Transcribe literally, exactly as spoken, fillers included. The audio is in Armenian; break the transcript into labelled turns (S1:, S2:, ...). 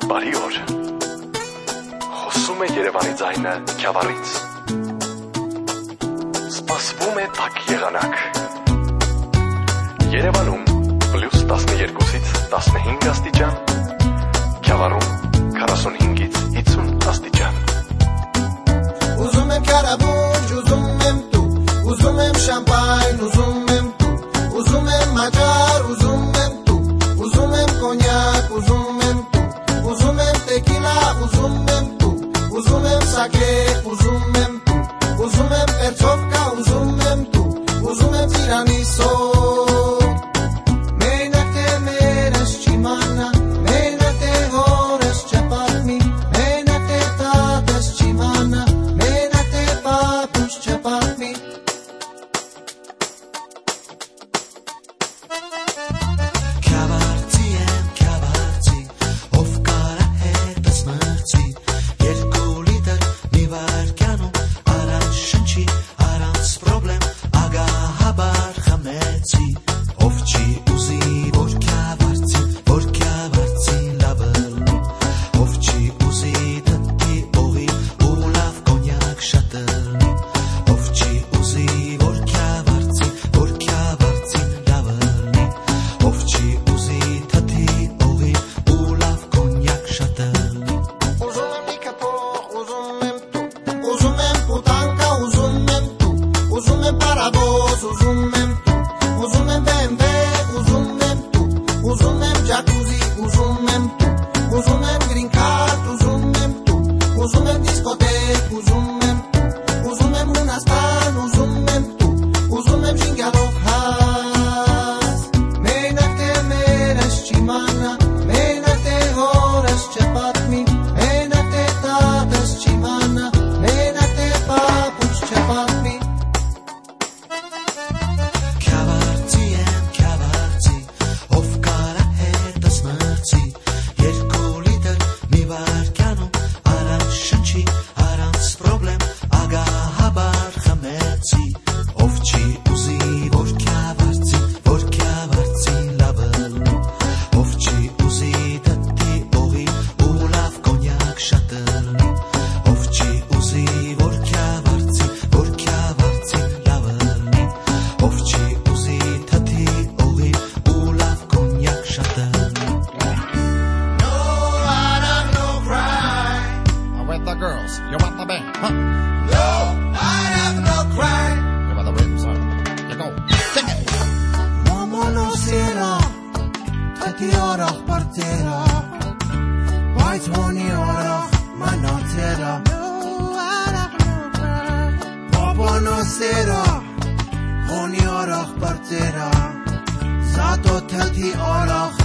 S1: բարի օր։ Խոսում է Երևանի ձայնը Քյավառից։ Սպասվում է տաք եղանակ։ Երևանում պլյուս տասներկուից տասնհինգ աստիճան, Քյավառում քառասունհինգից հիսուն աստիճան։
S2: Ուզում եմ քարաբուջ, ուզում եմ տու, ուզում եմ շամպայն, ուզում եմ տու, ուզում եմ մաճար, ուզում եմ տու, ուզում եմ կոնյակ, ուզում եմ տու, ուզում եմ տեկիլա, ուզում եմ տու, ուզում եմ սակե, ուզում եմ տու, ուզում եմ պերցովկա, ուզում եմ տու, ուզում եմ ծիրանիսո։ Մենակ թե մերս չիմանա, մենակ թե հորս չպատմի, մենակ թե տատս չիմանա, մենակ թե պապուս չպատմի։
S3: Քյավառցի եմ, քյավառցի, ով կարա հետս մրցի, երկու լիտր մի վայրկյանում առանց շնչի, առանց պրոբլեմ, ագահաբար խմեցի, ով չի ուզի, որ քյավառցի, որ քյավառցի լավը լինի, ով չի ուզի դեպի օղի ու լավ կոնյակ շատ լինի, ով չի ուզի, որ քյավառցի, որ քյավառցի լավը լինի, ով չի ուզի դեպի օղի ու լավ կոնյակ շատ լինի։
S2: Ուզում եմ լիքափող, ուզում եմ տու, ուզում եմ պուտանկա, ուզում եմ տու, ուզում եմ պարաբոզ, ուզում եմ տու, ուզում եմ բե էմ վե, ուզում եմ տու, ուզում եմ ջակուզի, ուզում եմ տու, ուզում եմ գրին քարտ, ուզում եմ տու, ուզում եմ դիսկոտեք, ուզում եմ տու, ուզում եմ Հունաստան, ուզում եմ տու, ուզում եմ ժինգալով հաց։ Մենակ թե մերս չիմանա, մենակ թե հորս չպատմի, մենակ թե տատս չիմանա, մենակ թե պապուս չպատմի։
S3: Քյավառցի եմ, քյավառցի, ով կարա հետս մրցի, երկու լիտր մի վայրկյանում առանց շնչի, առանց պրոբլեմ, ագահաբար խմեցի, ով չի ուզի, որ քյավառցի, որ քյավառցի լավը լինի, ով չի ուզի դեպի օղի ու լավ կոնյակ շատ լինի, ով չի ուզի, որ քյավառցի, որ քյավառցի լավը լինի, ով չի ուզի դեպի օղի ու լավ կոնյակ շատ լինի։
S2: No, I don't no cry.
S4: I'm with the girls. You want the band? Huh?
S2: No, I have no cry.
S4: You want the rhythm, son? You go. Sing it.
S2: Momo no sera, tati orach partera, bait honi orach manatera. No, I have no cry. Momo no sera, honi orach partera, zato tati orach